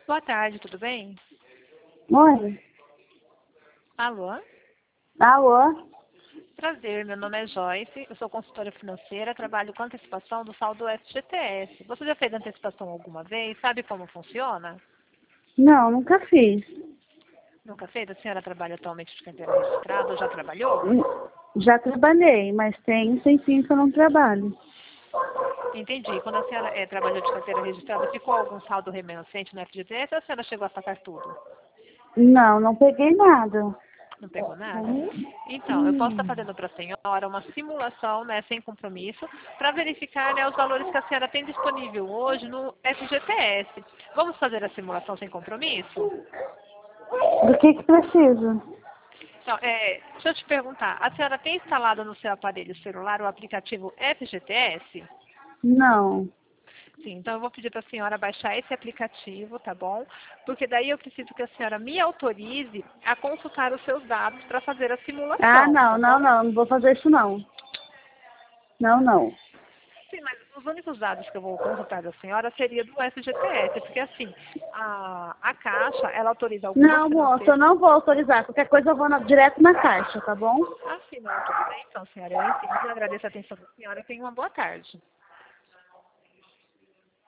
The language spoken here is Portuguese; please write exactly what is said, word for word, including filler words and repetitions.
Boa tarde, tudo bem? Oi. Alô? Alô? Prazer, meu nome é Joyce, eu sou consultora financeira, trabalho com antecipação do saldo F G T S. Você já fez antecipação alguma vez? Sabe como funciona? Não, nunca fiz. Nunca fez? A senhora trabalha atualmente de carteira registrada ou já trabalhou? Hum, Já trabalhei, mas tem um tempinho que eu não trabalho. Entendi. Quando a senhora eh, trabalhou de carteira registrada, ficou algum saldo remanescente no F G T S ou a senhora chegou a sacar tudo? Não, não peguei nada. Não pegou nada? Hum, Então, eu posso estar hum. fazendo para a senhora uma simulação, né, sem compromisso, para verificar, né, os valores que a senhora tem disponível hoje no F G T S. Vamos fazer a simulação sem compromisso? Do que que precisa? Então, é, deixa eu te perguntar, a senhora tem instalado no seu aparelho celular o aplicativo F G T S? Não. Sim, então eu vou pedir para a senhora baixar esse aplicativo, tá bom? Porque daí eu preciso que a senhora me autorize a consultar os seus dados para fazer a Ah, simulação, não, tá não, bom? não. Não vou fazer isso, não. Não, não. Sim, mas os únicos dados que eu vou consultar da senhora seria do F G T S, porque assim, a, a Caixa, ela autoriza algumas Não, moça, eu financeiras. não vou autorizar. Qualquer coisa eu vou na- direto na caixa, tá bom? Ah, sim, não, tudo bem então, senhora, eu entendo, eu agradeço a atenção da senhora, tenha uma boa tarde.